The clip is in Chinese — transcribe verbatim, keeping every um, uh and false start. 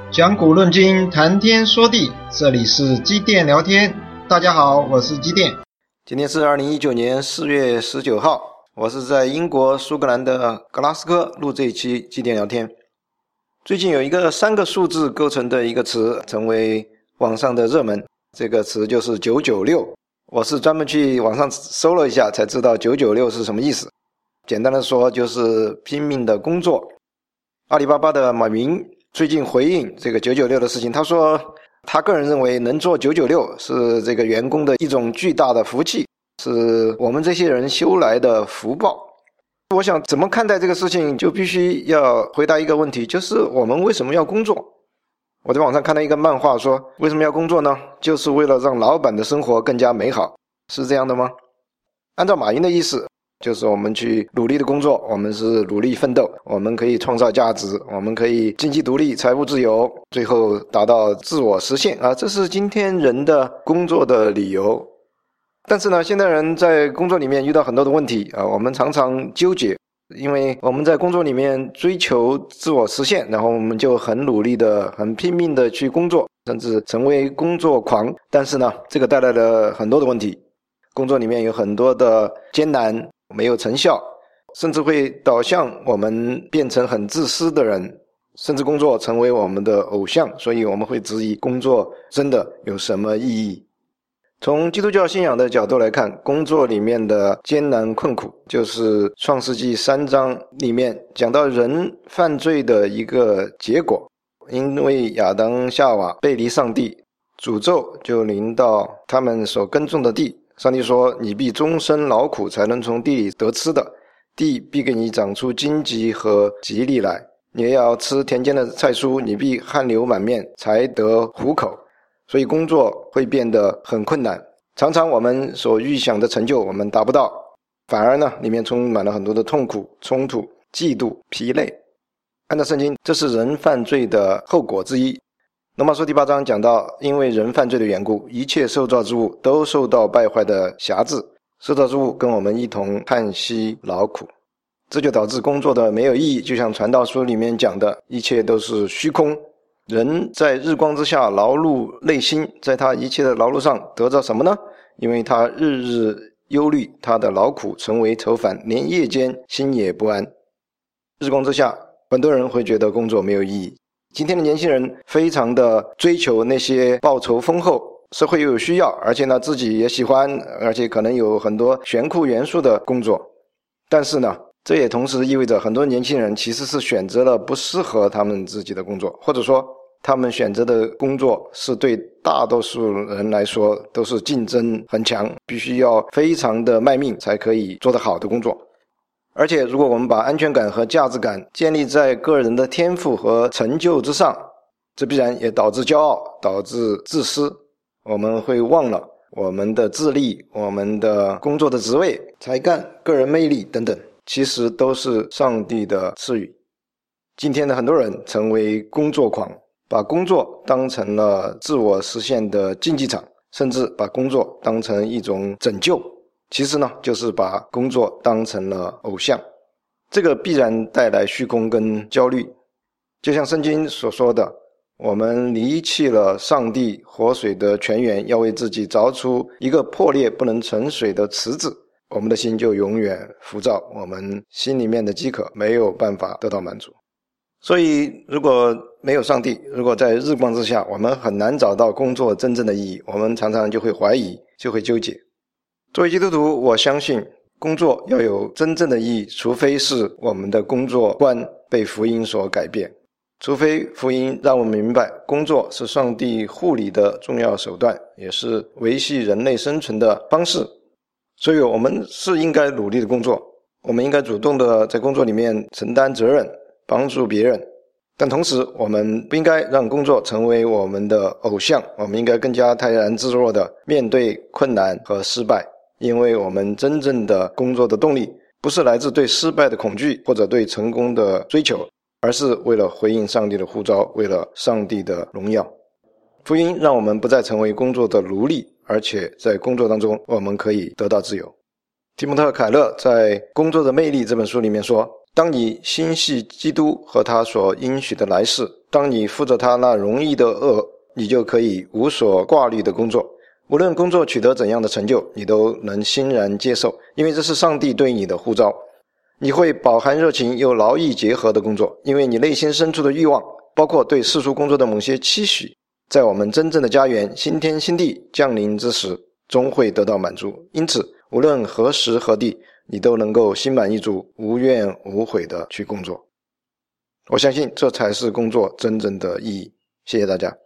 讲古论今，谈天说地，这里是机电聊天。大家好，我是机电。 今天是二零一九年四月十九号，我是在英国苏格兰的格拉斯哥录这一期机电聊天。最近有一个三个数字构成的一个词成为网上的热门，这个词就是九九六。我是专门去网上搜了一下才知道九九六是什么意思。简单的说就是拼命的工作。阿里巴巴的马云最近回应这个九九六的事情，他说他个人认为能做九九六是这个员工的一种巨大的福气，是我们这些人修来的福报。我想怎么看待这个事情，就必须要回答一个问题，就是我们为什么要工作？我在网上看到一个漫画说，为什么要工作呢？就是为了让老板的生活更加美好，是这样的吗？按照马云的意思，就是我们去努力的工作，我们是努力奋斗，我们可以创造价值，我们可以经济独立，财务自由，最后达到自我实现啊，这是今天人的工作的理由。但是呢，现代人在工作里面遇到很多的问题啊，我们常常纠结，因为我们在工作里面追求自我实现，然后我们就很努力的很拼命的去工作，甚至成为工作狂。但是呢，这个带来了很多的问题，工作里面有很多的艰难，没有成效，甚至会导向我们变成很自私的人，甚至工作成为我们的偶像，所以我们会质疑工作真的有什么意义。从基督教信仰的角度来看，工作里面的艰难困苦就是创世纪三章里面讲到人犯罪的一个结果。因为亚当夏娃背离上帝，诅咒就临到他们所耕种的地。上帝说，你必终身劳苦才能从地里得吃的，地必给你长出荆棘和吉利来，你也要吃田间的菜蔬，你必汗流满面才得糊口。所以工作会变得很困难，常常我们所预想的成就我们达不到，反而呢里面充满了很多的痛苦、冲突、嫉妒、疲累。按照圣经，这是人犯罪的后果之一。罗马书第八章讲到，因为人犯罪的缘故，一切受造之物都受到败坏的辖制，受造之物跟我们一同叹息劳苦，这就导致工作的没有意义。就像传道书里面讲的，一切都是虚空。人在日光之下劳碌累辛，在他一切的劳碌上得到什么呢？因为他日日忧虑，他的劳苦成为愁烦，连夜间心也不安。日光之下，很多人会觉得工作没有意义。今天的年轻人非常的追求那些报酬丰厚，社会又有需要，而且呢自己也喜欢，而且可能有很多炫酷元素的工作。但是呢，这也同时意味着很多年轻人其实是选择了不适合他们自己的工作，或者说他们选择的工作是对大多数人来说都是竞争很强，必须要非常的卖命才可以做得好的工作。而且如果我们把安全感和价值感建立在个人的天赋和成就之上，这必然也导致骄傲，导致自私。我们会忘了我们的智力，我们的工作的职位、才干、个人魅力等等，其实都是上帝的赐予。今天的很多人成为工作狂，把工作当成了自我实现的竞技场，甚至把工作当成一种拯救。其实呢，就是把工作当成了偶像，这个必然带来虚空跟焦虑。就像圣经所说的，我们离弃了上帝活水的泉源，要为自己凿出一个破裂不能盛水的池子，我们的心就永远浮躁，我们心里面的饥渴没有办法得到满足。所以如果没有上帝，如果在日光之下，我们很难找到工作真正的意义，我们常常就会怀疑，就会纠结。作为基督徒，我相信工作要有真正的意义，除非是我们的工作观被福音所改变，除非福音让我们明白工作是上帝护理的重要手段，也是维系人类生存的方式。所以我们是应该努力的工作，我们应该主动的在工作里面承担责任，帮助别人。但同时我们不应该让工作成为我们的偶像，我们应该更加泰然自若的面对困难和失败。因为我们真正的工作的动力不是来自对失败的恐惧或者对成功的追求，而是为了回应上帝的呼召，为了上帝的荣耀。福音让我们不再成为工作的奴隶，而且在工作当中我们可以得到自由。提摩特·凯勒在《工作的魅力》这本书里面说， 当你心系基督和他所应许的来世，当你负着他那容易的恶，你就可以无所挂虑的工作。无论工作取得怎样的成就，你都能欣然接受，因为这是上帝对你的呼召。你会饱含热情又劳逸结合的工作，因为你内心深处的欲望，包括对世俗工作的某些期许，在我们真正的家园新天新地降临之时，终会得到满足。因此无论何时何地，你都能够心满意足，无怨无悔地去工作。我相信这才是工作真正的意义。谢谢大家。